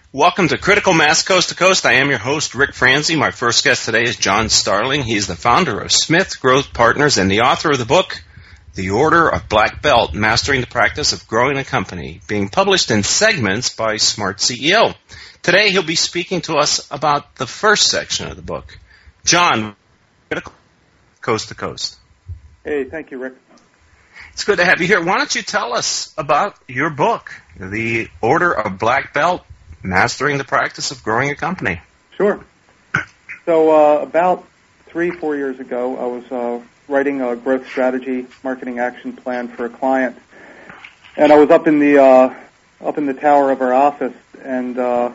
Welcome to Critical Mass Coast to Coast. I am your host, Rick Franzi. My first guest today is John Starling. He's the founder of Smith Growth Partners and the author of the book, The Order of Black Belt, Mastering the Practice of Growing a Company, being published in segments by Smart CEO. Today he'll be speaking to us about the first section of the book. John, Critical Coast to Coast. Hey, thank you, Rick. It's good to have you here. Why don't you tell us about your book, The Order of Black Belt, Mastering the Practice of Growing a Company? Sure. So about 3-4 years ago, I was writing a growth strategy marketing action plan for a client, and I was up in the tower of our office, and I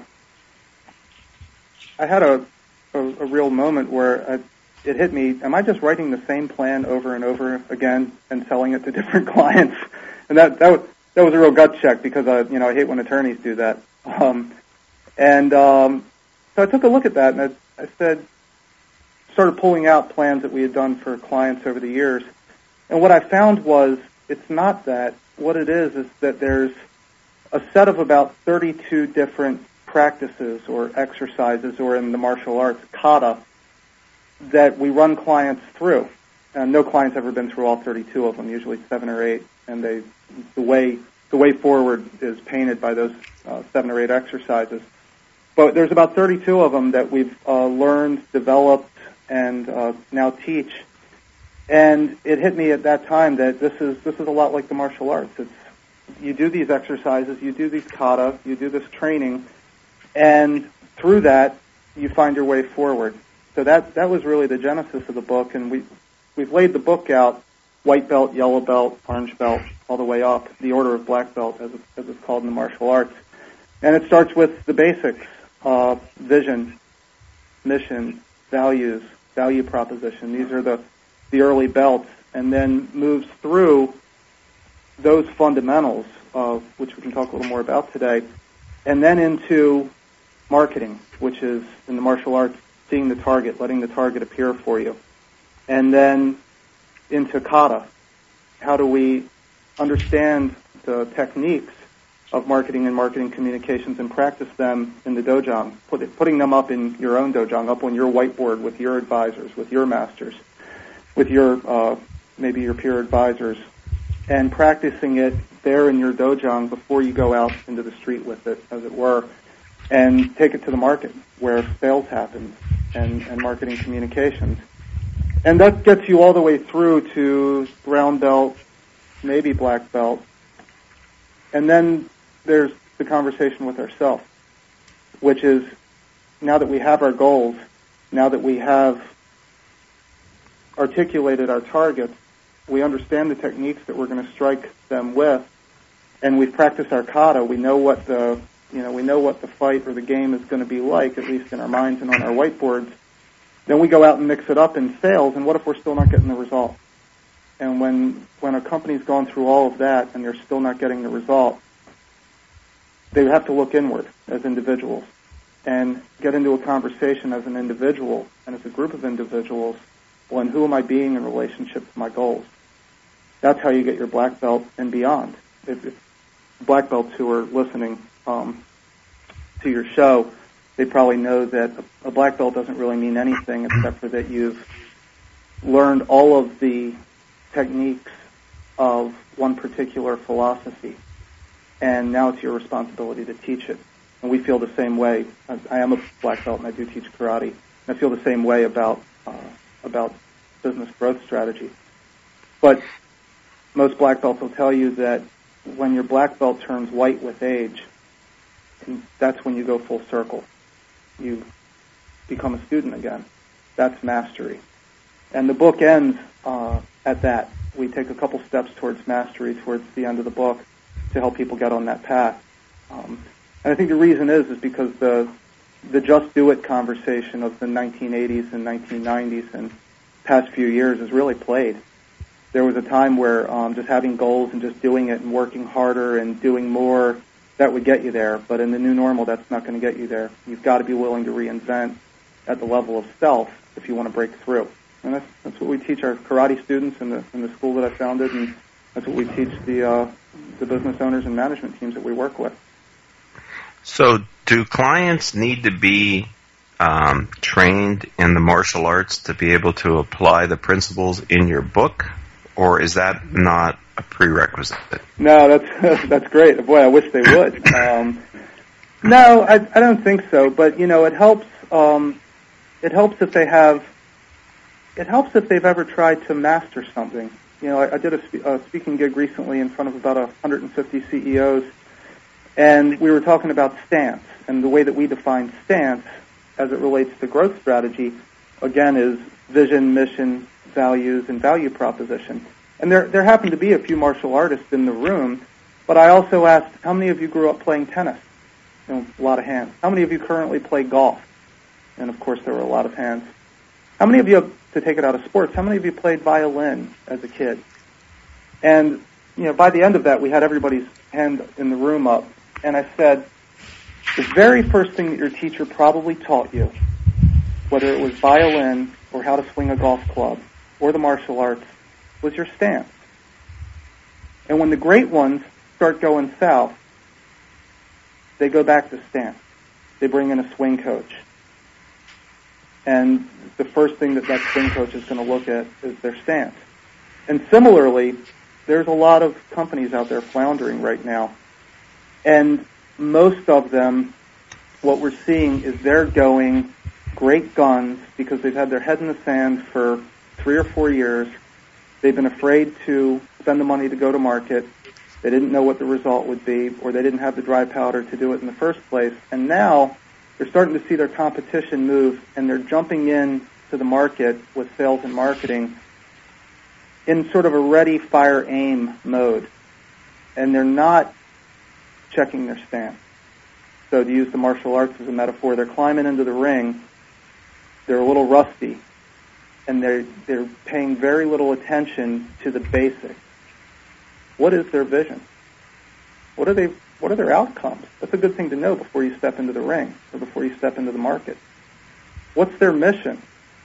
had a real moment where it hit me. Am I just writing the same plan over and over again and selling it to different clients? And that was a real gut check because I hate when attorneys do that. So I took a look at that, and I started pulling out plans that we had done for clients over the years. And what I found was it's not that. What it is that there's a set of about 32 different practices or exercises, or in the martial arts, kata, that we run clients through. And no client's ever been through all 32 of them, usually 7 or 8, and the way forward is painted by those 7 or 8 exercises. But there's about 32 of them that we've learned, developed, and now teach. And it hit me at that time that this is a lot like the martial arts. You do these exercises, you do these kata, you do this training, and through that you find your way forward. So that was really the genesis of the book, and we've laid the book out: white belt, yellow belt, orange belt, all the way up, the order of black belt, as it's called in the martial arts. And it starts with the basics: vision, mission, values, value proposition. These are the early belts, and then moves through those fundamentals, which we can talk a little more about today, and then into marketing, which is, in the martial arts, seeing the target, letting the target appear for you. And then into kata. How do we understand the techniques of marketing and marketing communications and practice them in the dojang, putting them up in your own dojang, up on your whiteboard with your advisors, with your masters, with your maybe your peer advisors, and practicing it there in your dojang before you go out into the street with it, as it were, and take it to the market where sales happen and marketing communications. And that gets you all the way through to brown belt, maybe black belt. And then there's the conversation with ourselves, which is, now that we have our goals, now that we have articulated our targets, we understand the techniques that we're going to strike them with, and we've practiced our kata. We know what the fight or the game is going to be like, at least in our minds and on our whiteboards. Then we go out and mix it up in sales, and what if we're still not getting the result? And when a company's gone through all of that and they're still not getting the result, they have to look inward as individuals and get into a conversation as an individual and as a group of individuals. Well, and who am I being in relationship to my goals? That's how you get your black belt and beyond. If black belts who are listening to your show, they probably know that a black belt doesn't really mean anything except for that you've learned all of the techniques of one particular philosophy, and now it's your responsibility to teach it. And we feel the same way. I am a black belt, and I do teach karate. And I feel the same way about business growth strategy. But most black belts will tell you that when your black belt turns white with age, that's when you go full circle. You become a student again. That's mastery. And the book ends at that. We take a couple steps towards mastery towards the end of the book to help people get on that path. And I think the reason is because the just do it conversation of the 1980s and 1990s and past few years has really played. There was a time where just having goals and just doing it and working harder and doing more, that would get you there. But in the new normal, that's not going to get you there. You've got to be willing to reinvent at the level of self if you want to break through. And that's what we teach our karate students in the school that I founded, and that's what we teach the business owners and management teams that we work with. So do clients need to be trained in the martial arts to be able to apply the principles in your book, or is that not a prerequisite? No, that's great. Boy, I wish they would. No, I don't think so. But it helps. It helps if they have. It helps if they've ever tried to master something. I did a speaking gig recently in front of about 150 CEOs, and we were talking about stance, and the way that we define stance as it relates to growth strategy, again, is vision, mission, values, and value proposition. And there happened to be a few martial artists in the room, but I also asked, how many of you grew up playing tennis? A lot of hands. How many of you currently play golf? And, of course, there were a lot of hands. How many of you, to take it out of sports, how many of you played violin as a kid? And, by the end of that, we had everybody's hand in the room up, and I said, the very first thing that your teacher probably taught you, whether it was violin or how to swing a golf club or the martial arts, was your stance. And when the great ones start going south, they go back to stance. They bring in a swing coach. And the first thing that swing coach is going to look at is their stance. And similarly, there's a lot of companies out there floundering right now. And most of them, what we're seeing is they're going great guns because they've had their head in the sand for 3 or 4 years. They've been afraid to spend the money to go to market. They didn't know what the result would be, or they didn't have the dry powder to do it in the first place. And now they're starting to see their competition move, and they're jumping in to the market with sales and marketing in sort of a ready, fire, aim mode. And they're not checking their stance. So to use the martial arts as a metaphor, they're climbing into the ring, they're a little rusty, and they're paying very little attention to the basics. What is their vision? What are their outcomes? That's a good thing to know before you step into the ring or before you step into the market. What's their mission?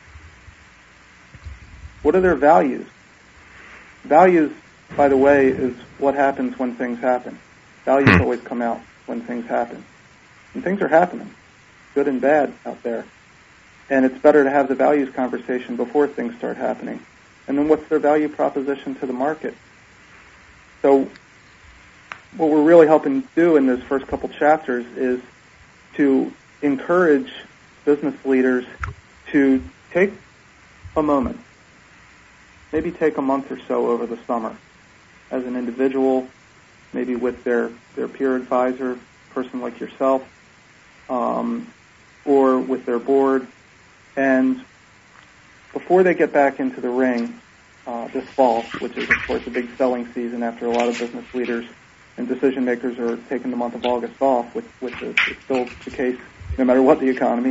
What are their values? Values, by the way, is what happens when things happen. Values always come out when things happen. And things are happening, good and bad out there. And it's better to have the values conversation before things start happening. And then what's their value proposition to the market? So what we're really helping do in those first couple chapters is to encourage business leaders to take a moment, maybe take a month or so over the summer as an individual, maybe with their peer advisor, person like yourself, or with their board. And before they get back into the ring this fall, which is, of course, a big selling season after a lot of business leaders and decision makers are taking the month of August off, which is still the case no matter what the economy,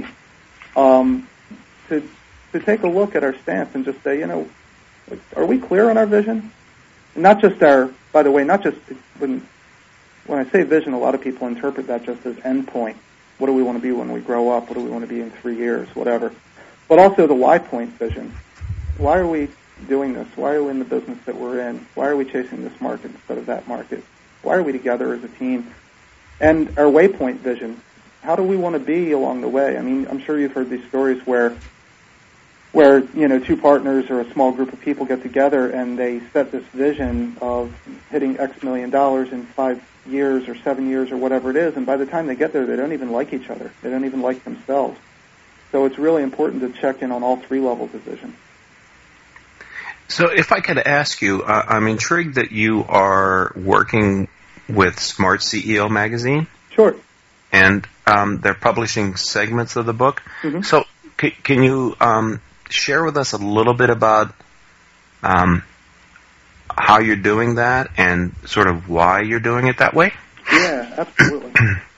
to take a look at our stance and just say, are we clear on our vision? And not just by the way, not just when I say vision, a lot of people interpret that just as end point. What do we want to be when we grow up? What do we want to be in 3 years? Whatever. But also the why point vision. Why are we doing this? Why are we in the business that we're in? Why are we chasing this market instead of that market? Why are we together as a team? And our waypoint vision. How do we want to be along the way? I mean, I'm sure you've heard these stories where two partners or a small group of people get together and they set this vision of hitting X million dollars in 5 years or 7 years or whatever it is, and by the time they get there, they don't even like each other. They don't even like themselves. So it's really important to check in on all 3 levels of vision. So if I could ask you, I'm intrigued that you are working with Smart CEO magazine. Sure. And they're publishing segments of the book. Mm-hmm. So can you share with us a little bit about how you're doing that and sort of why you're doing it that way? Yeah, absolutely.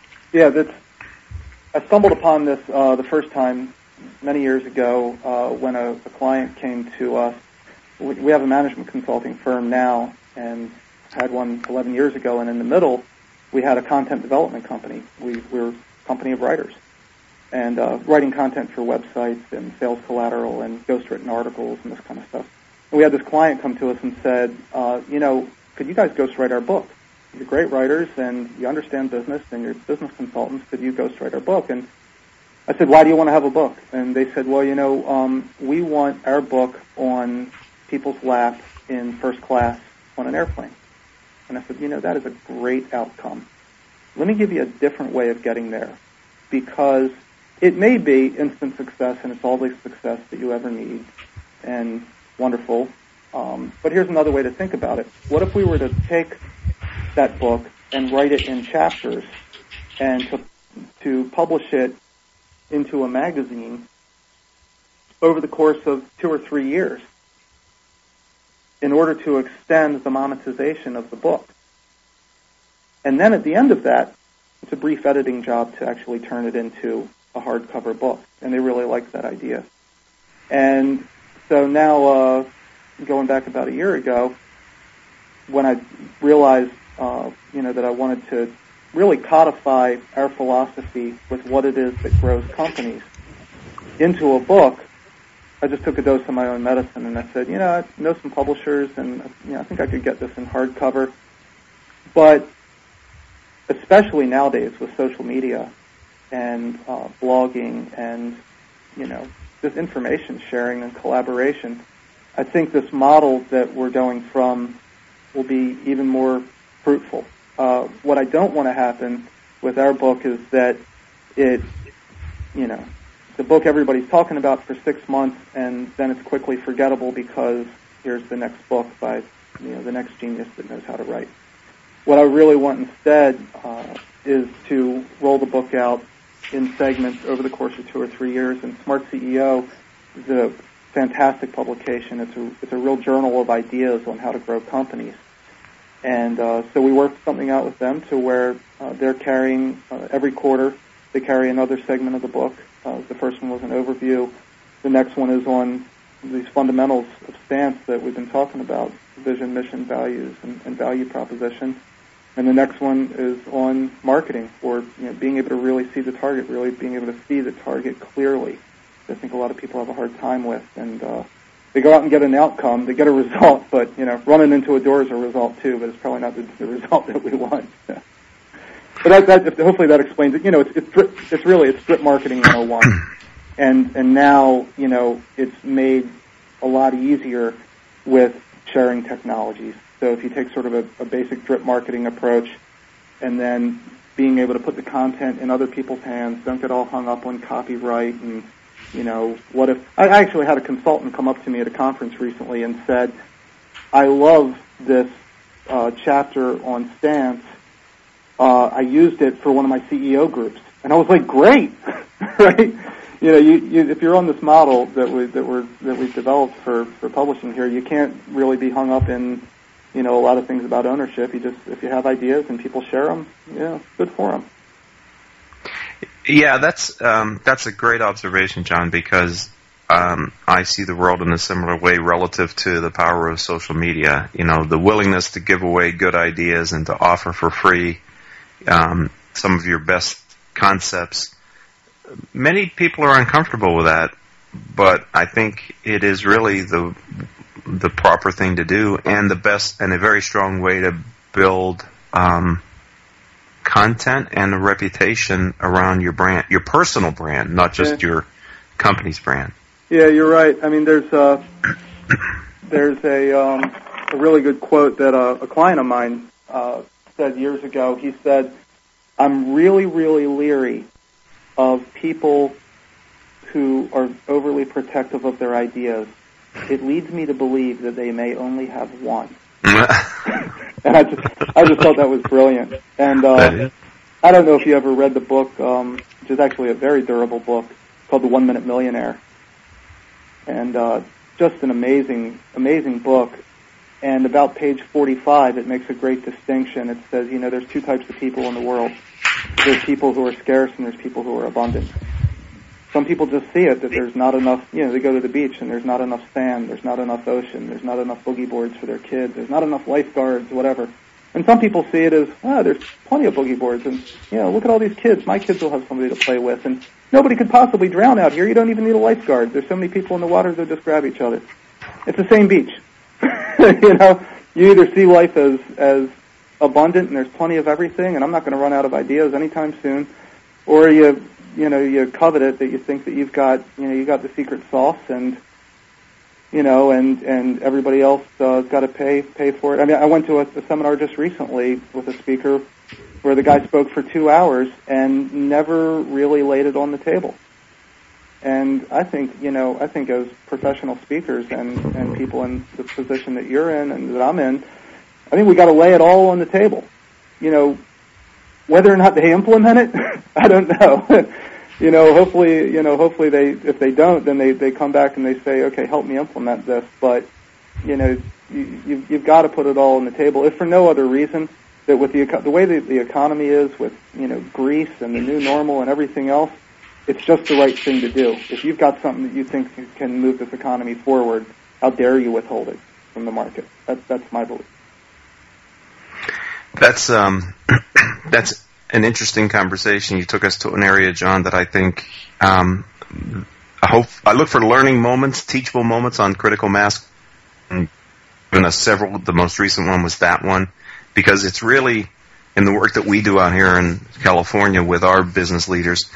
I stumbled upon this the first time many years ago when a client came to us. We have a management consulting firm now and had one 11 years ago, and in the middle we had a content development company. We're a company of writers and writing content for websites and sales collateral and ghostwritten articles and this kind of stuff. And we had this client come to us and said, could you guys ghostwrite our book? you're great writers and you understand business and you're business consultants. Could you ghostwrite our book? And I said, why do you want to have a book? And they said, well, we want our book on people's lap in first class on an airplane. And I said, that is a great outcome. Let me give you a different way of getting there, because it may be instant success and it's all the success that you ever need, and wonderful. But here's another way to think about it. What if we were to take that book and write it in chapters and to publish it into a magazine over the course of 2 or 3 years in order to extend the monetization of the book? And then at the end of that, it's a brief editing job to actually turn it into a hardcover book. And they really liked that idea. And so now, going back about a year ago, when I realized, that I wanted to really codify our philosophy with what it is that grows companies into a book, I just took a dose of my own medicine and I said, I know some publishers and I think I could get this in hardcover. But especially nowadays with social media and blogging and, just information sharing and collaboration, I think this model that we're going from will be even more fruitful. What I don't want to happen with our book is that the book everybody's talking about for 6 months and then it's quickly forgettable because here's the next book by, the next genius that knows how to write. What I really want instead is to roll the book out in segments over the course of 2 or 3 years. And Smart CEO is a fantastic publication. It's a real journal of ideas on how to grow companies. And so we worked something out with them to where they're carrying every quarter. They carry another segment of the book. The first one was an overview. The next one is on these fundamentals of stance that we've been talking about: vision, mission, values, and value proposition. And the next one is on marketing, or being able to really see the target, really being able to see the target clearly. I think a lot of people have a hard time with, and they go out and get an outcome, they get a result, but running into a door is a result too, but it's probably not the result that we want. But hopefully that explains it. It's drip marketing 101, and now it's made a lot easier with sharing technologies. So if you take sort of a basic drip marketing approach and then being able to put the content in other people's hands, don't get all hung up on copyright and, what if... I actually had a consultant come up to me at a conference recently and said, I love this chapter on stance. I used it for one of my CEO groups. And I was like, great, right? If you're on this model that we've developed for publishing here, you can't really be hung up in a lot of things about ownership. If you have ideas and people share them, good for them. Yeah, that's a great observation, John, because I see the world in a similar way relative to the power of social media. The willingness to give away good ideas and to offer for free some of your best concepts. Many people are uncomfortable with that, but I think it is really the proper thing to do, and the best and a very strong way to build content and a reputation around your brand, your personal brand, not just your company's brand. Yeah, you're right. I mean, there's a really good quote that a client of mine said years ago. He said, "I'm really, really leery of people who are overly protective of their ideas. It leads me to believe that they may only have one." And I just thought that was brilliant. And I don't know if you ever read the book, which is actually a very durable book, called The 1 Minute Millionaire. And just an amazing, amazing book. And about page 45, it makes a great distinction. It says, there's two types of people in the world. There's people who are scarce and there's people who are abundant. Some people just see it, that there's not enough, they go to the beach and there's not enough sand, there's not enough ocean, there's not enough boogie boards for their kids, there's not enough lifeguards, whatever. And some people see it as, there's plenty of boogie boards and, look at all these kids. My kids will have somebody to play with and nobody could possibly drown out here. You don't even need a lifeguard. There's so many people in the water, they'll just grab each other. It's the same beach. You either see life as abundant and there's plenty of everything, and I'm not going to run out of ideas anytime soon, or you covet it, that you think that you've got the secret sauce, and and everybody else has got to pay for it. I mean, I went to a seminar just recently with a speaker where the guy spoke for 2 hours and never really laid it on the table. And I think as professional speakers and people in the position that you're in and that I'm in, I think we got to lay it all on the table. Whether or not they implement it, I don't know. Hopefully they, if they don't, then they come back and they say, okay, help me implement this. But you've got to put it all on the table, if for no other reason that with the way that the economy is, with Greece and the new normal and everything else, it's just the right thing to do. If you've got something that you think can move this economy forward, how dare you withhold it from the market? That's my belief. That's an interesting conversation. You took us to an area, John, that I think I look for learning moments, teachable moments on critical mass. And given us several. The most recent one was that one, because it's really in the work that we do out here in California with our business leaders.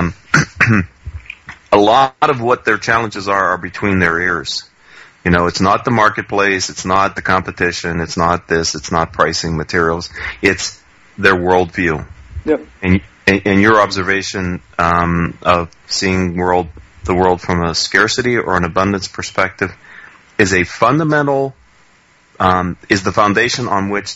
A lot of what their challenges are between their ears. It's not the marketplace, it's not the competition, it's not this, it's not pricing materials, it's their worldview. Yep. And your observation of seeing the world from a scarcity or an abundance perspective is a fundamental, is the foundation on which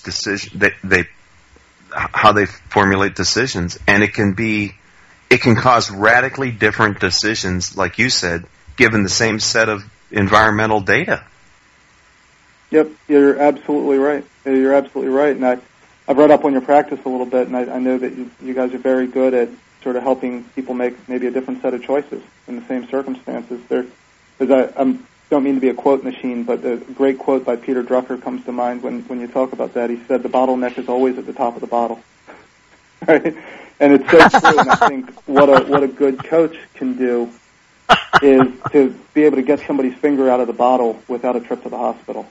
how they formulate decisions, and it can cause radically different decisions, like you said, given the same set of environmental data. Yep, you're absolutely right. And I've read up on your practice a little bit, and I know that you guys are very good at sort of helping people make maybe a different set of choices in the same circumstances. I don't mean to be a quote machine, but a great quote by Peter Drucker comes to mind when you talk about that. He said, "The bottleneck is always at the top of the bottle." Right? And it's so true. And I think what a good coach can do is to be able to get somebody's finger out of the bottle without a trip to the hospital.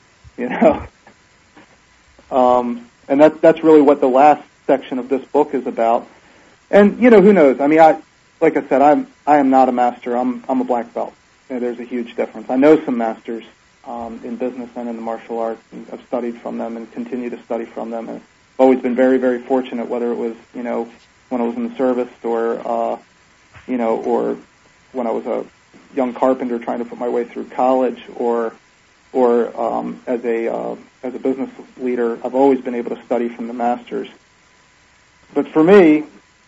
And that's really what the last section of this book is about. And who knows? I mean, like I said, I am not a master. I'm a black belt. There's a huge difference. I know some masters in business and in the martial arts, and I've studied from them and continue to study from them. And I've always been very, very fortunate, whether it was when I was in the service or or when I was a young carpenter trying to put my way through college, or as a business leader. I've always been able to study from the masters. But for me,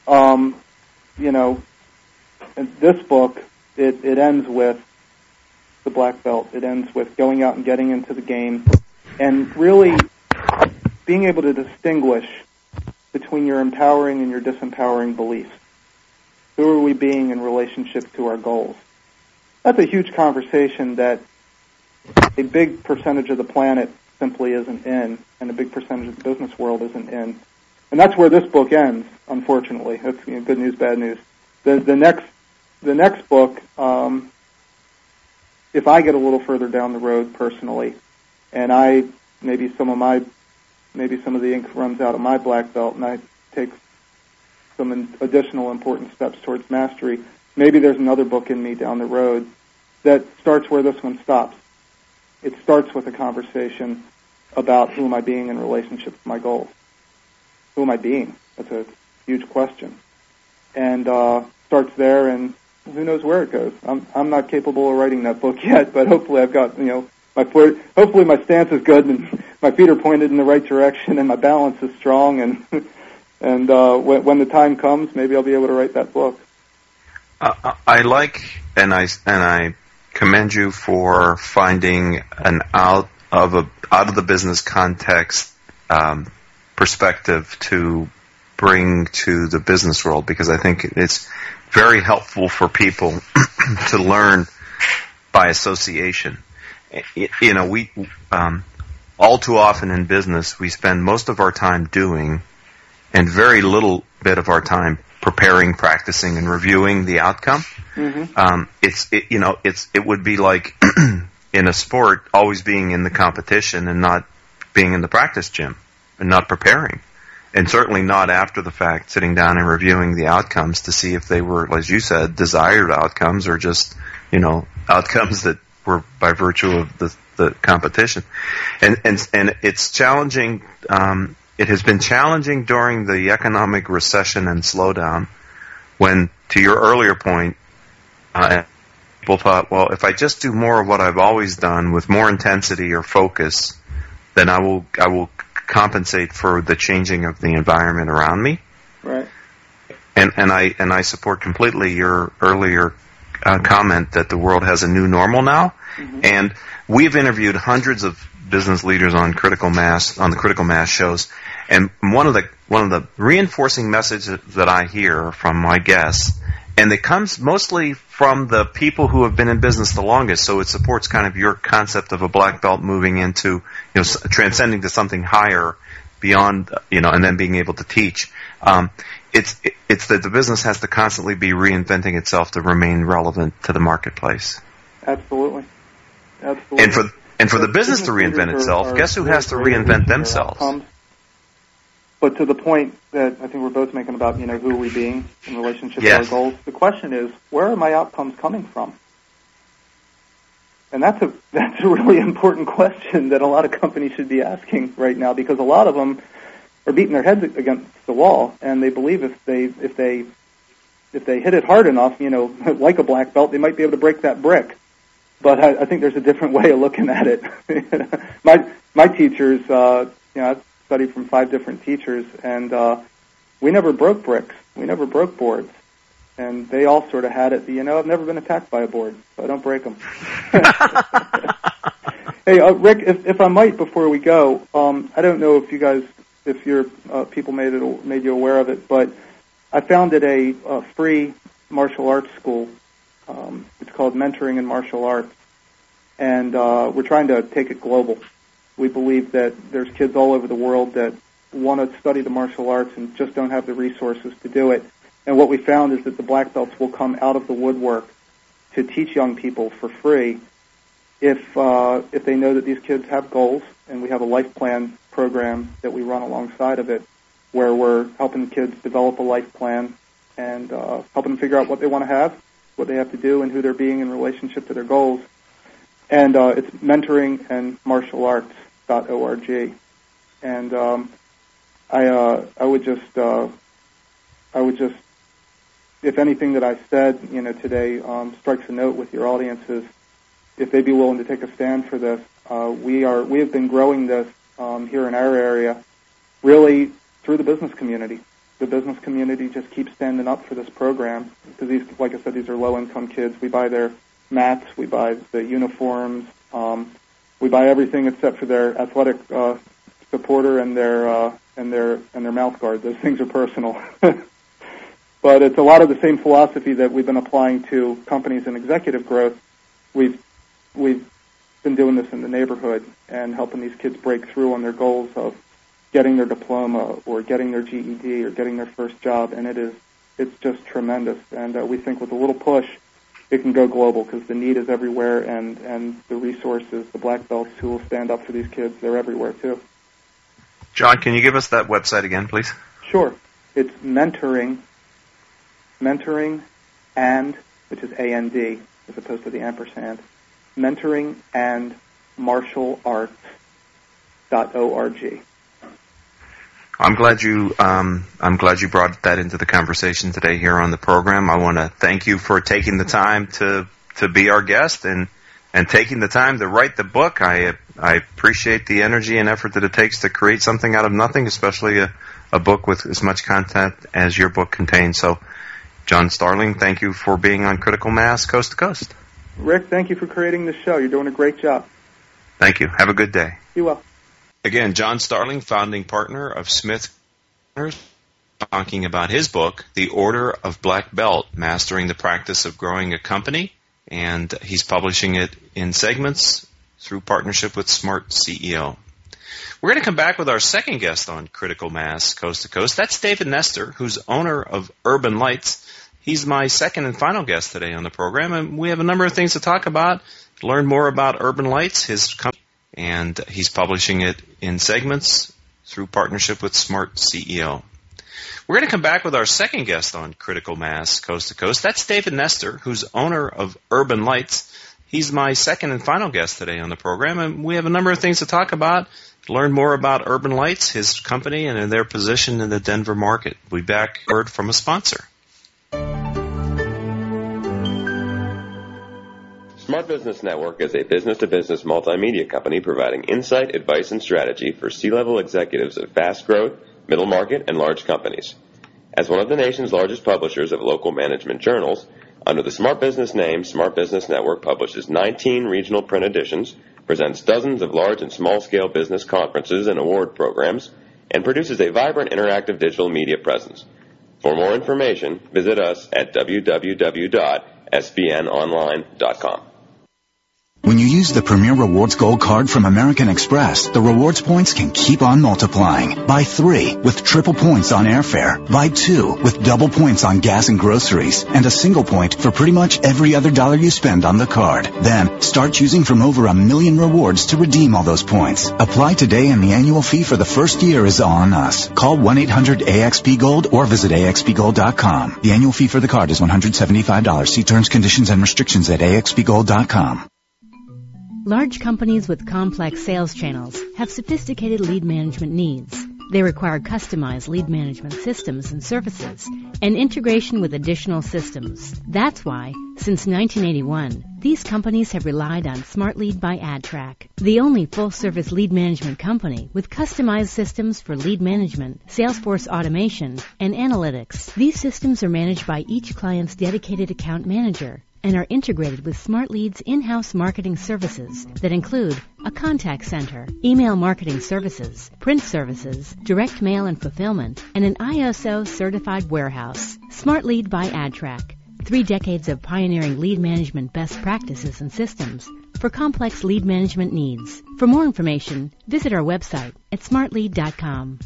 in this book, it ends with the black belt. It ends with going out and getting into the game and really being able to distinguish between your empowering and your disempowering beliefs. Who are we being in relationship to our goals? That's a huge conversation that a big percentage of the planet simply isn't in, and a big percentage of the business world isn't in. And that's where this book ends, unfortunately. That's good news, bad news. The next book, if I get a little further down the road personally, and maybe some of the ink runs out of my black belt, and I take some additional important steps towards mastery, maybe there's another book in me down the road that starts where this one stops. It starts with a conversation about who am I being in relationship to my goals. Who am I being? That's a huge question. And starts there, and who knows where it goes. I'm not capable of writing that book yet, but hopefully I've got, hopefully my stance is good and my feet are pointed in the right direction and my balance is strong, and when the time comes, maybe I'll be able to write that book. I like, and I commend you for finding an out of the business context perspective to bring to the business world, because I think it's very helpful for people to learn by association. We all too often in business we spend most of our time doing and very little bit of our time preparing, practicing, and reviewing the outcome. Mm-hmm. It would be like in a sport always being in the competition and not being in the practice gym. not preparing. And certainly not after the fact, sitting down and reviewing the outcomes to see if they were, as you said, desired outcomes or just, outcomes that were by virtue of the competition. And it's challenging. It has been challenging during the economic recession and slowdown when, to your earlier point, people thought, well, if I just do more of what I've always done with more intensity or focus, then I will compensate for the changing of the environment around me. Right. And I support completely your earlier comment that the world has a new normal now. Mm-hmm. And we've interviewed hundreds of business leaders on the Critical Mass shows, and one of the reinforcing messages that I hear from my guests, and it comes mostly from the people who have been in business the longest, so it supports kind of your concept of a black belt moving into, transcending to something higher beyond, and then being able to teach. It's that the business has to constantly be reinventing itself to remain relevant to the marketplace. Absolutely. And for the business to reinvent itself, guess who has to reinvent themselves? But to the point that I think we're both making about, who are we being in relationship to our goals, the question is, where are my outcomes coming from? And that's a really important question that a lot of companies should be asking right now, because a lot of them are beating their heads against the wall, and they believe if they hit it hard enough, like a black belt, they might be able to break that brick. But I think there's a different way of looking at it. My teachers, I studied from 5 different teachers, and we never broke bricks. We never broke boards. And they all sort of had it, I've never been attacked by a board, so I don't break them. Hey, Rick, if I might, before we go, I don't know if your people made you aware of it, but I founded a free martial arts school. It's called Mentoring in Martial Arts, and we're trying to take it global. We believe that there's kids all over the world that want to study the martial arts and just don't have the resources to do it. And what we found is that the black belts will come out of the woodwork to teach young people for free if they know that these kids have goals, and we have a life plan program that we run alongside of it, where we're helping kids develop a life plan and helping them figure out what they want to have, what they have to do, and who they're being in relationship to their goals. And it's mentoringandmartialarts.org. And I would just, if anything that I said, today strikes a note with your audiences, if they'd be willing to take a stand for this. We have been growing this here in our area, really through the business community. The business community just keeps standing up for this program because these, like I said, these are low-income kids. We buy their mats, we buy the uniforms, we buy everything except for their athletic supporter and their mouth guard. Those things are personal. But it's a lot of the same philosophy that we've been applying to companies in executive growth. We've been doing this in the neighborhood and helping these kids break through on their goals of getting their diploma or getting their GED or getting their first job, and it's just tremendous. And we think with a little push, it can go global because the need is everywhere, and the resources, the black belts who will stand up for these kids, they're everywhere too. John, can you give us that website again, please? Sure. It's mentoring and, which is A-N-D as opposed to the ampersand, mentoring and martialarts.org. I'm glad you brought that into the conversation today here on the program. I want to thank you for taking the time to be our guest and taking the time to write the book. I appreciate the energy and effort that it takes to create something out of nothing, especially a book with as much content as your book contains. So, John Starling, thank you for being on Critical Mass Coast to Coast. Rick, thank you for creating this show. You're doing a great job. Thank you. Have a good day. You will. Again, John Starling, founding partner of Smith, talking about his book, The Order of Black Belt, Mastering the Practice of Growing a Company, and he's publishing it in segments through partnership with Smart CEO. We're going to come back with our second guest on Critical Mass Coast to Coast. That's David Nestor, who's owner of Urban Lights. He's my second and final guest today on the program, and we have a number of things to talk about. Learn more about Urban Lights, his company, and he's publishing it in segments through partnership with Smart CEO. We're going to come back with our second guest on Critical Mass Coast to Coast. That's David Nestor, who's owner of Urban Lights. He's my second and final guest today on the program, and we have a number of things to talk about. Learn more about Urban Lights, his company, and their position in the Denver market. We'll be back word from a sponsor. Smart Business Network is a business-to-business multimedia company providing insight, advice, and strategy for C-level executives of fast-growth, middle market, and large companies. As one of the nation's largest publishers of local management journals, under the Smart Business name, Smart Business Network publishes 19 regional print editions, presents dozens of large and small-scale business conferences and award programs, and produces a vibrant interactive digital media presence. For more information, visit us at www.sbnonline.com. When you use the Premier Rewards Gold Card from American Express, the rewards points can keep on multiplying. Buy 3 with triple points on airfare. Buy 2 with double points on gas and groceries. And a single point for pretty much every other dollar you spend on the card. Then, start choosing from over 1 million rewards to redeem all those points. Apply today and the annual fee for the first year is on us. Call 1-800-AXP-GOLD or visit axpgold.com. The annual fee for the card is $175. See terms, conditions, and restrictions at axpgold.com. Large companies with complex sales channels have sophisticated lead management needs. They require customized lead management systems and services and integration with additional systems. That's why, since 1981, these companies have relied on SmartLead by AdTrack, the only full-service lead management company with customized systems for lead management, Salesforce automation, and analytics. These systems are managed by each client's dedicated account manager and are integrated with SmartLead's in-house marketing services that include a contact center, email marketing services, print services, direct mail and fulfillment, and an ISO-certified warehouse. SmartLead by AdTrack. 3 decades of pioneering lead management best practices and systems for complex lead management needs. For more information, visit our website at smartlead.com.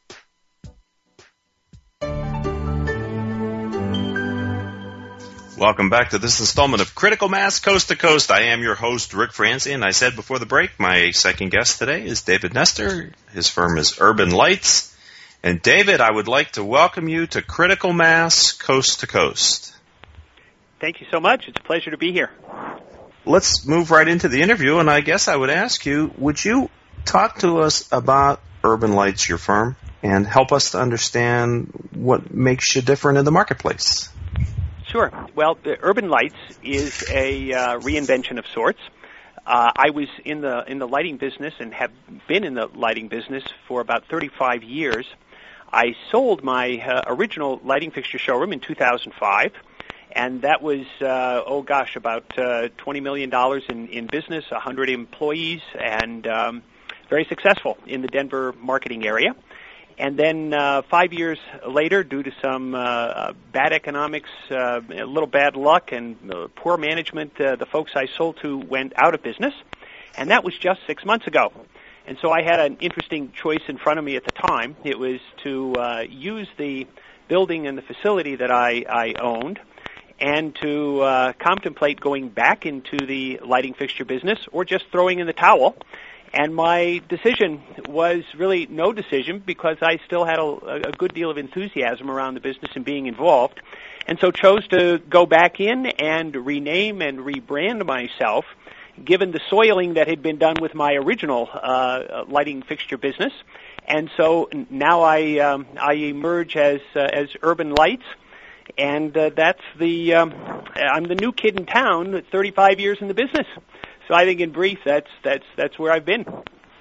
Welcome back to this installment of Critical Mass Coast to Coast. I am your host, Rick Franzi, and I said before the break, my second guest today is David Nestor. His firm is Urban Lights. And David, I would like to welcome you to Critical Mass Coast to Coast. Thank you so much. It's a pleasure to be here. Let's move right into the interview, and I guess I would ask you, would you talk to us about Urban Lights, your firm, and help us to understand what makes you different in the marketplace? Sure. Well, the Urban Lights is a reinvention of sorts. I was in the lighting business and have been in the lighting business for about 35 years. I sold my original lighting fixture showroom in 2005, and that was, about $20 million in business, 100 employees, and very successful in the Denver marketing area. And then 5 years later, due to some bad economics, a little bad luck, and poor management, the folks I sold to went out of business. And that was just 6 months ago. And so I had an interesting choice in front of me at the time. It was to use the building and the facility that I owned and to contemplate going back into the lighting fixture business or just throwing in the towel. And my decision was really no decision because I still had a good deal of enthusiasm around the business and being involved, and so chose to go back in and rename and rebrand myself, given the soiling that had been done with my original lighting fixture business. And so now I emerge as Urban Lights, and that's I'm the new kid in town, 35 years in the business. So I think in brief, that's where I've been.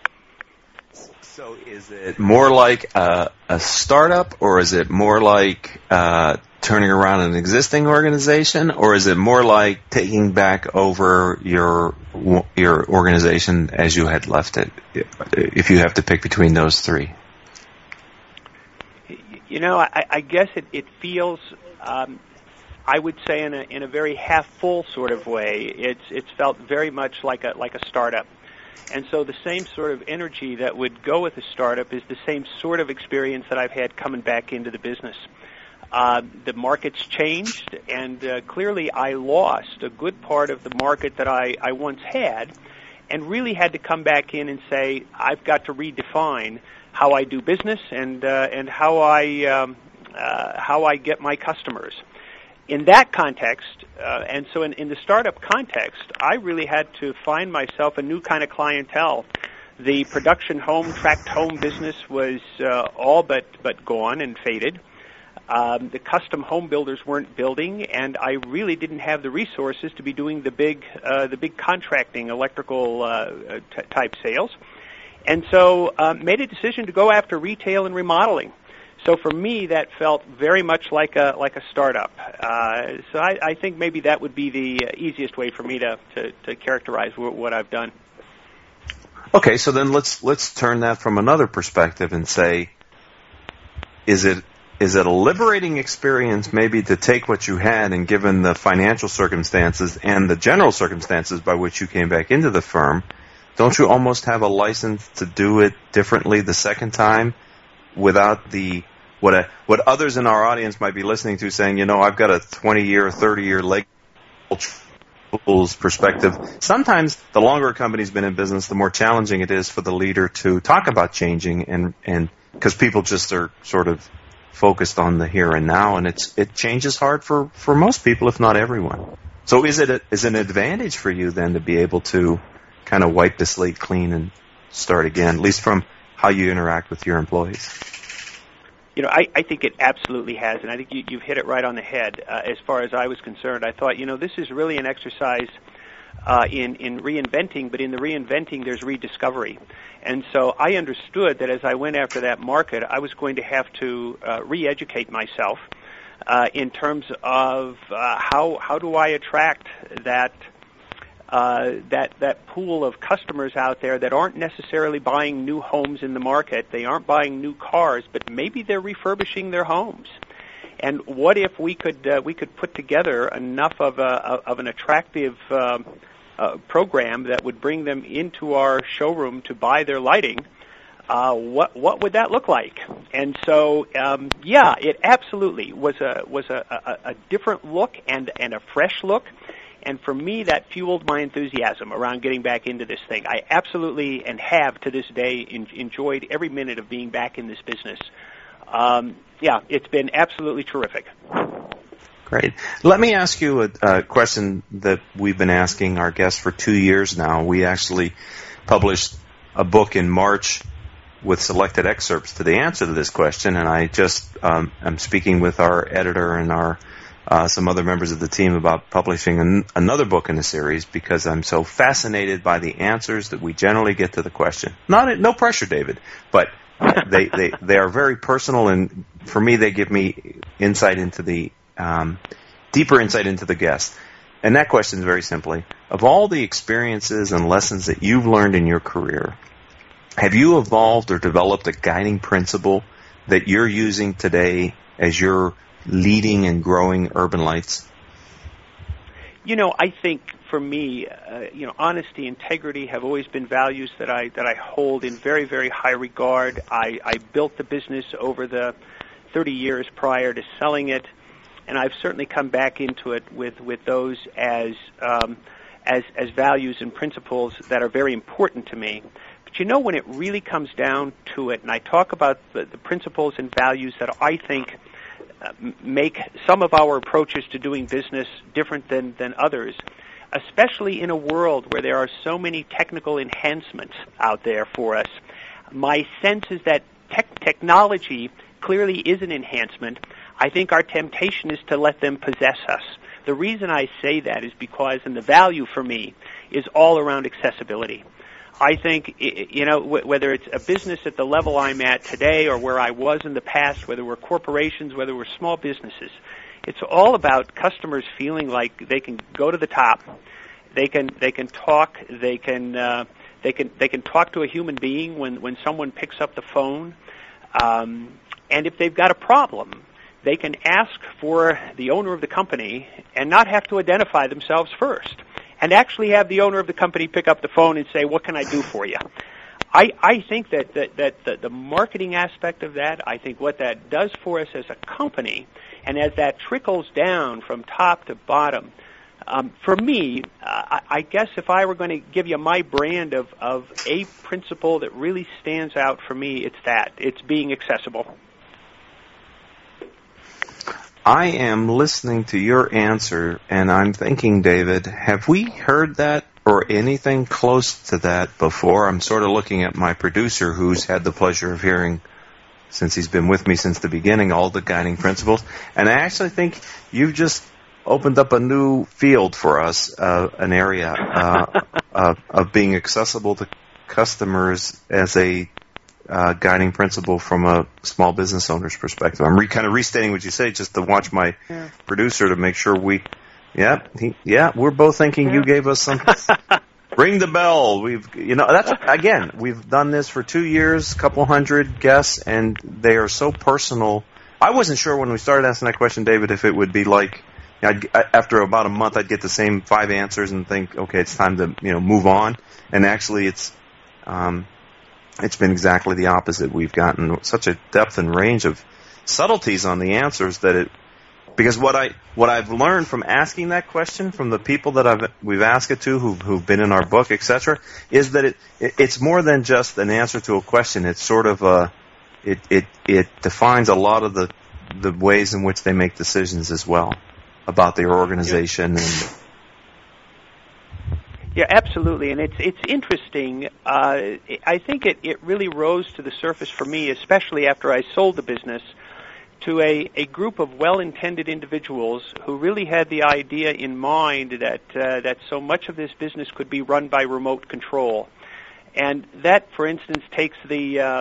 So is it more like a startup, or is it more like turning around an existing organization, or is it more like taking back over your organization as you had left it, if you have to pick between those three? You know, I guess it feels... I would say in a very half-full sort of way. It's felt very much like a startup, and so the same sort of energy that would go with a startup is the same sort of experience that I've had coming back into the business. The market's changed, and clearly I lost a good part of the market that I once had, and really had to come back in and say I've got to redefine how I do business and how I get my customers. In that context, and so in the startup context, I really had to find myself a new kind of clientele. The production home, tract home business was all but gone and faded. The custom home builders weren't building, and I really didn't have the resources to be doing the big contracting, electrical type sales, and so made a decision to go after retail and remodeling. So for me, that felt very much like a startup. So I think maybe that would be the easiest way for me to characterize what I've done. Okay, so then let's turn that from another perspective and say, is it a liberating experience maybe to take what you had and given the financial circumstances and the general circumstances by which you came back into the firm, don't you almost have a license to do it differently the second time without the what others in our audience might be listening to saying, I've got a 20-year, 30-year leg perspective. Sometimes the longer a company's been in business, the more challenging it is for the leader to talk about changing, and because people just are sort of focused on the here and now, and it changes hard for most people, if not everyone. So is it an advantage for you then to be able to kind of wipe the slate clean and start again, at least from how you interact with your employees? I think it absolutely has, and I think you've hit it right on the head. As far as I was concerned, I thought, this is really an exercise in reinventing, but in the reinventing, there's rediscovery. And so I understood that as I went after that market, I was going to have to re-educate myself in terms of how do I attract that pool of customers out there that aren't necessarily buying new homes in the market. They aren't buying new cars, but maybe they're refurbishing their homes. And what if we could put together enough of an attractive program that would bring them into our showroom to buy their lighting? What would that look like? And so, it absolutely was a different look and a fresh look. And for me, that fueled my enthusiasm around getting back into this thing. I absolutely, and have to this day, enjoyed every minute of being back in this business. It's been absolutely terrific. Great. Let me ask you a question that we've been asking our guests for 2 years now. We actually published a book in March with selected excerpts to the answer to this question, and I just am speaking with our editor and our some other members of the team about publishing another book in the series because I'm so fascinated by the answers that we generally get to the question. No pressure, David, but they are very personal, and for me they give me insight into the deeper insight into the guest. And that question is very simply, of all the experiences and lessons that you've learned in your career, have you evolved or developed a guiding principle that you're using today as you're leading and growing Urban Lights? I think for me, honesty, integrity have always been values that I hold in very, very high regard. I built the business over the 30 years prior to selling it, and I've certainly come back into it with those as values and principles that are very important to me. But when it really comes down to it, and I talk about the principles and values that I think make some of our approaches to doing business different than others, especially in a world where there are so many technical enhancements out there for us. My sense is that technology clearly is an enhancement. I think our temptation is to let them possess us. The reason I say that is because, and the value for me, is all around accessibility. I think, whether it's a business at the level I'm at today or where I was in the past, whether we're corporations, whether we're small businesses, it's all about customers feeling like they can go to the top. They can talk. They can talk to a human being when someone picks up the phone. And if they've got a problem, they can ask for the owner of the company and not have to identify themselves first, and actually have the owner of the company pick up the phone and say, "What can I do for you?" I think that the marketing aspect of that, I think what that does for us as a company, and as that trickles down from top to bottom, For me, I guess if I were going to give you my brand of a principle that really stands out for me, it's that. It's being accessible. I am listening to your answer, and I'm thinking, David, have we heard that or anything close to that before? I'm sort of looking at my producer, who's had the pleasure of hearing, since he's been with me since the beginning, all the guiding principles. And I actually think you've just opened up a new field for us, an area of being accessible to customers as a guiding principle from a small business owner's perspective. I'm kind of restating what you say just to watch my producer to make sure we're both thinking you gave us some. Ring the bell. We've done this for 2 years, a couple hundred guests, and they are so personal. I wasn't sure when we started asking that question, David, if it would be like, after about a month, I'd get the same 5 answers and think, okay, it's time to move on. And actually, it's been exactly the opposite. We've gotten such a depth and range of subtleties on the answers because what I've learned from asking that question from the people that we've asked it to who've been in our book, etc., is that it's more than just an answer to a question. It's sort of it defines a lot of the ways in which they make decisions as well about their organization and. Yeah, absolutely, and it's interesting. I think it really rose to the surface for me, especially after I sold the business to a group of well-intended individuals who really had the idea in mind that so much of this business could be run by remote control, and that, for instance, takes the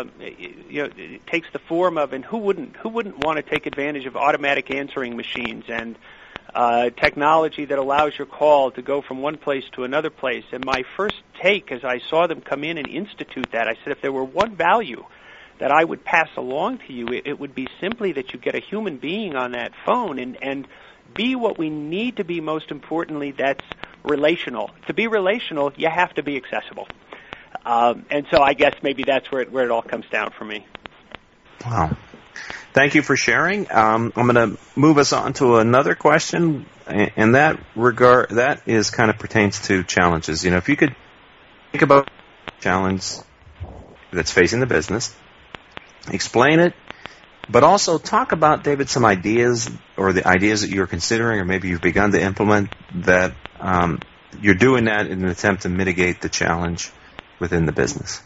form of, and who wouldn't want to take advantage of automatic answering machines and technology that allows your call to go from one place to another place. And my first take, as I saw them come in and institute that, I said, if there were one value that I would pass along to you, it would be simply that you get a human being on that phone and be what we need to be. Most importantly, that's relational. To be relational, you have to be accessible. And so I guess maybe that's where it all comes down for me. Wow. Thank you for sharing. I'm going to move us on to another question, and that is kind of pertains to challenges. If you could think about a challenge that's facing the business, explain it, but also talk about, David, some ideas or the ideas that you're considering or maybe you've begun to implement that you're doing that in an attempt to mitigate the challenge within the business.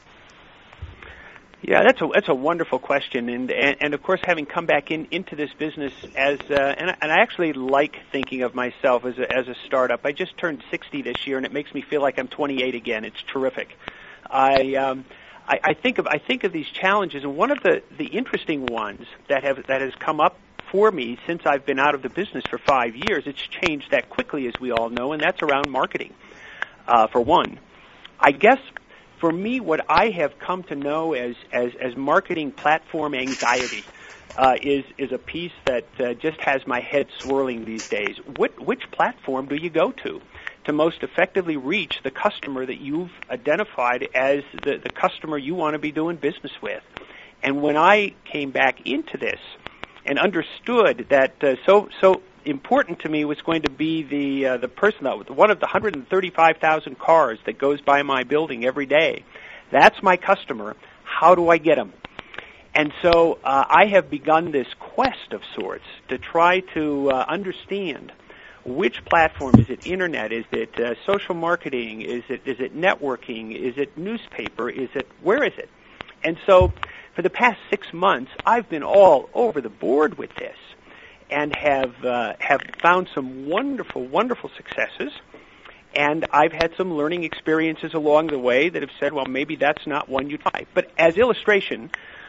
Yeah, that's a wonderful question, and of course, having come back into this business as and I actually like thinking of myself as a startup. I just turned 60 this year, and it makes me feel like I'm 28 again. It's terrific. I think of these challenges, and one of the interesting ones that has come up for me since I've been out of the business for 5 years. It's changed that quickly, as we all know, and that's around marketing. For one, I guess. For me, what I have come to know as marketing platform anxiety is a piece that just has my head swirling these days. Which platform do you go to most effectively reach the customer that you've identified as the customer you want to be doing business with? And when I came back into this and understood that so important to me was going to be the person, one of the 135,000 cars that goes by my building every day. That's my customer. How do I get them? And so I have begun this quest of sorts to try to understand which platform. Is it internet? Is it social marketing? Is it networking? Is it newspaper? Where is it? And so for the past 6 months, I've been all over the board with this, and have found some wonderful, wonderful successes. And I've had some learning experiences along the way that have said, well, maybe that's not one you try. But as illustration,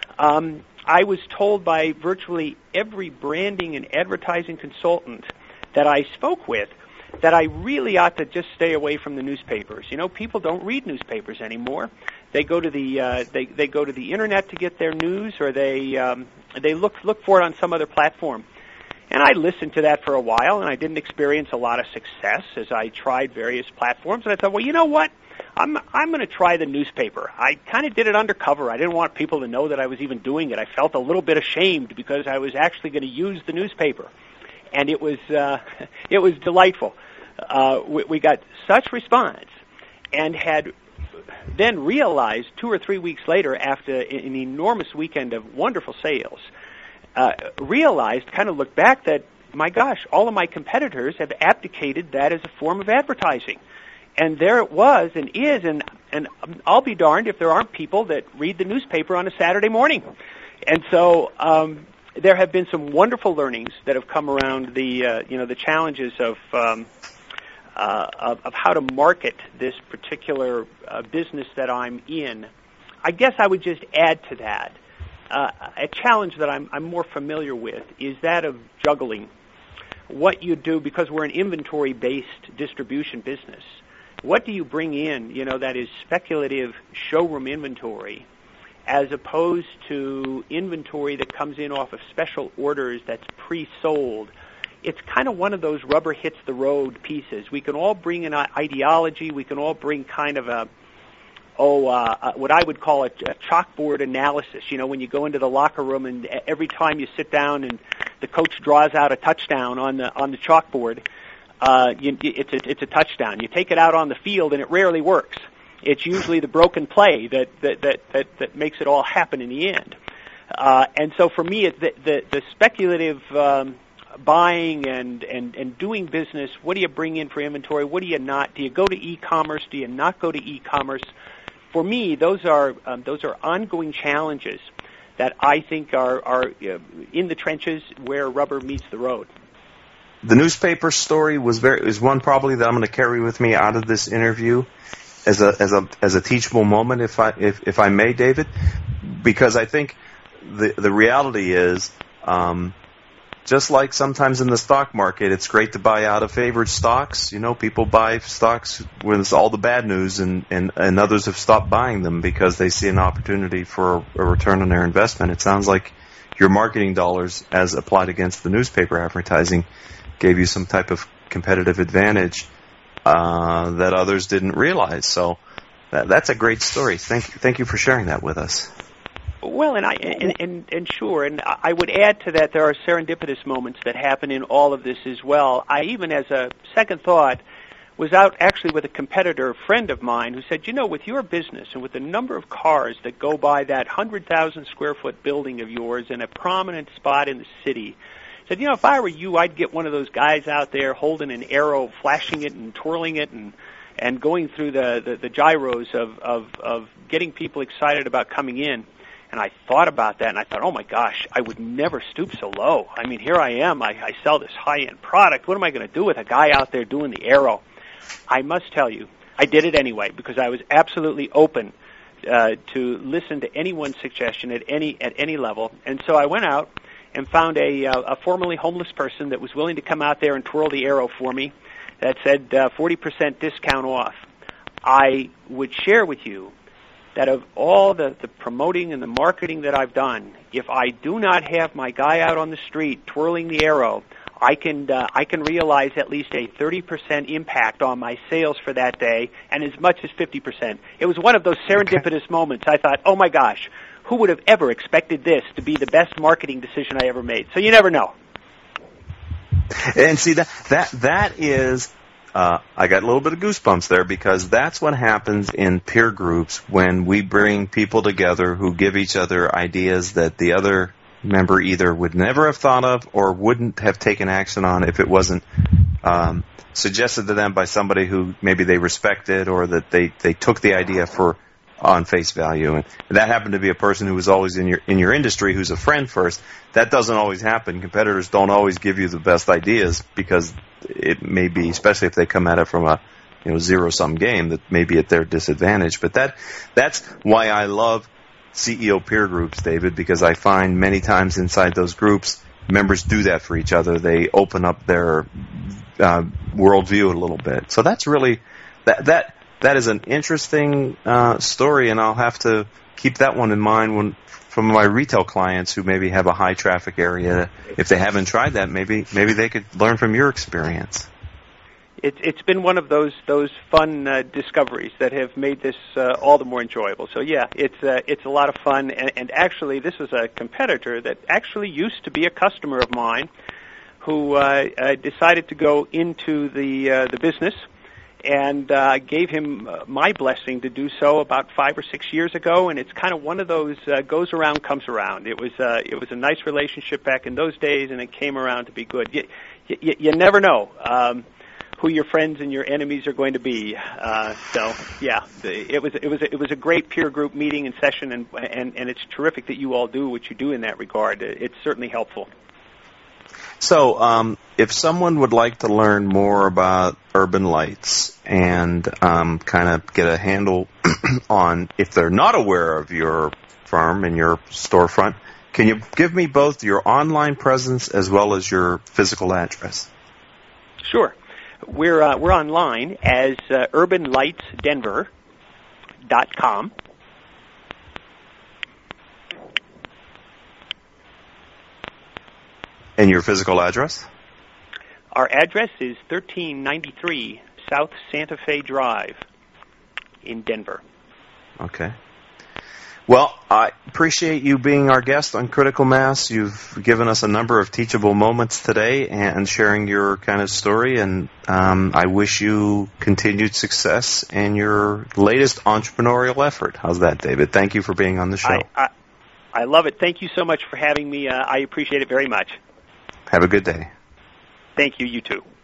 I was told by virtually every branding and advertising consultant that I spoke with that I really ought to just stay away from the newspapers. People don't read newspapers anymore. They go to the they go to the internet to get their news, or they look for it on some other platform. And I listened to that for a while, and I didn't experience a lot of success as I tried various platforms. And I thought, well, you know what? I'm going to try the newspaper. I kind of did it undercover. I didn't want people to know that I was even doing it. I felt a little bit ashamed because I was actually going to use the newspaper, and it was delightful. we got such response, and had then realized 2 or 3 weeks later, after an enormous weekend of wonderful sales, kind of looked back that, my gosh, all of my competitors have abdicated that as a form of advertising. And there it was and is, and I'll be darned if there aren't people that read the newspaper on a Saturday morning. And so there have been some wonderful learnings that have come around the challenges of how to market this particular business that I'm in. I guess I would just add to that a challenge that I'm more familiar with is that of juggling what you do, because we're an inventory-based distribution business. What do you bring in, that is speculative showroom inventory, as opposed to inventory that comes in off of special orders that's pre-sold? It's kind of one of those rubber hits the road pieces. We can all bring an ideology. We can all bring kind of what I would call a chalkboard analysis. When you go into the locker room and every time you sit down and the coach draws out a touchdown on the chalkboard, it's a touchdown. You take it out on the field and it rarely works. It's usually the broken play that makes it all happen in the end. And so for me, the speculative buying and doing business, what do you bring in for inventory? What do you not? Do you go to e-commerce? Do you not go to e-commerce? For me, those are ongoing challenges that I think are in the trenches where rubber meets the road. The newspaper story is one probably that I'm going to carry with me out of this interview as a teachable moment, if I may, David, because I think the reality is, just like sometimes in the stock market, it's great to buy out of favored stocks. People buy stocks when it's all the bad news, and others have stopped buying them because they see an opportunity for a return on their investment. It sounds like your marketing dollars, as applied against the newspaper advertising, gave you some type of competitive advantage that others didn't realize. So that's a great story. Thank you for sharing that with us. Well, and sure, and I would add to that there are serendipitous moments that happen in all of this as well. I even, as a second thought, was out actually with a competitor friend of mine who said, with your business and with the number of cars that go by that 100,000 square foot building of yours in a prominent spot in the city, said, if I were you, I'd get one of those guys out there holding an arrow, flashing it and twirling it and going through the gyros of getting people excited about coming in. And I thought about that, and I thought, oh, my gosh, I would never stoop so low. I mean, here I am. I sell this high-end product. What am I going to do with a guy out there doing the arrow? I must tell you, I did it anyway because I was absolutely open to listen to anyone's suggestion at any level. And so I went out and found a formerly homeless person that was willing to come out there and twirl the arrow for me that said 40% discount off. I would share with you that of all the promoting and the marketing that I've done, if I do not have my guy out on the street twirling the arrow, I can realize at least a 30% impact on my sales for that day, and as much as 50%. It was one of those serendipitous moments. I thought, oh my gosh, who would have ever expected this to be the best marketing decision I ever made? So you never know. And see, that is... I got a little bit of goosebumps there because that's what happens in peer groups when we bring people together who give each other ideas that the other member either would never have thought of or wouldn't have taken action on if it wasn't suggested to them by somebody who maybe they respected or that they took the idea on face value. And that happened to be a person who was always in your industry who's a friend first. That doesn't always happen. Competitors don't always give you the best ideas because it may be, especially if they come at it from a zero-sum game, that may be at their disadvantage. But that's why I love CEO peer groups, David, because I find many times inside those groups, members do that for each other. They open up their worldview a little bit. So that's really that is an interesting story, and I'll have to keep that one in mind from my retail clients who maybe have a high traffic area. If they haven't tried that, maybe they could learn from your experience. It's been one of those fun discoveries that have made this all the more enjoyable. So yeah, it's a lot of fun, and actually this is a competitor that actually used to be a customer of mine, who decided to go into the business, and gave him my blessing to do so about 5 or 6 years ago. And it's kind of one of those goes around, comes around. It was a nice relationship back in those days, and it came around to be good. You never know who your friends and your enemies are going to be. So yeah, it was a great peer group meeting and session, and it's terrific that you all do what you do in that regard. It's certainly helpful. So, if someone would like to learn more about Urban Lights and kind of get a handle on if they're not aware of your firm and your storefront, can you give me both your online presence as well as your physical address? Sure. We're online as urbanlightsdenver.com. And your physical address? Our address is 1393 South Santa Fe Drive in Denver. Okay. Well, I appreciate you being our guest on Critical Mass. You've given us a number of teachable moments today and sharing your kind of story, and I wish you continued success in your latest entrepreneurial effort. How's that, David? Thank you for being on the show. I love it. Thank you so much for having me. I appreciate it very much. Have a good day. Thank you. You too.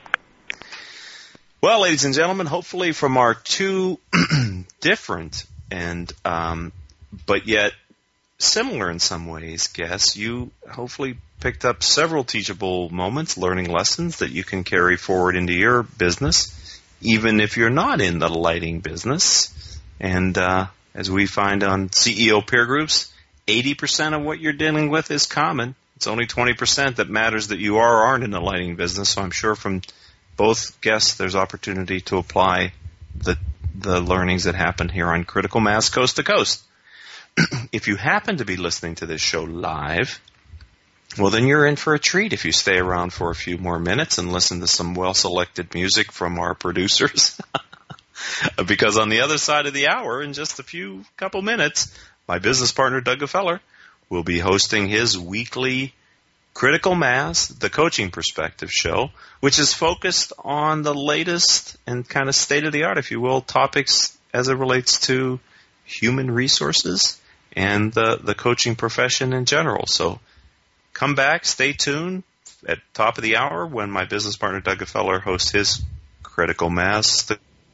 Well, ladies and gentlemen, hopefully from our two different and but yet similar in some ways guests, you hopefully picked up several teachable moments, learning lessons that you can carry forward into your business, even if you're not in the lighting business. And as we find on CEO peer groups, 80% of what you're dealing with is common. It's only 20% that matters that you are or aren't in the lighting business. So I'm sure from both guests there's opportunity to apply the learnings that happen here on Critical Mass Coast to Coast. If you happen to be listening to this show live, well, then you're in for a treat if you stay around for a few more minutes and listen to some well-selected music from our producers. Because on the other side of the hour, in just a couple minutes, my business partner, Doug Gefeller, will be hosting his weekly Critical Mass, the Coaching Perspective show, which is focused on the latest and kind of state-of-the-art, if you will, topics as it relates to human resources and the coaching profession in general. So come back, stay tuned at top of the hour when my business partner, Doug Gefeller, hosts his Critical Mass.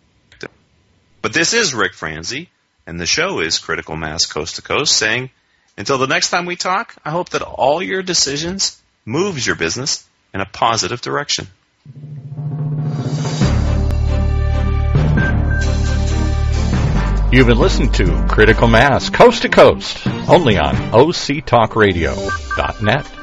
But this is Rick Franzi, and the show is Critical Mass Coast to Coast, saying, until the next time we talk, I hope that all your decisions moves your business in a positive direction. You've been listening to Critical Mass Coast to Coast, only on OCTalkRadio.net.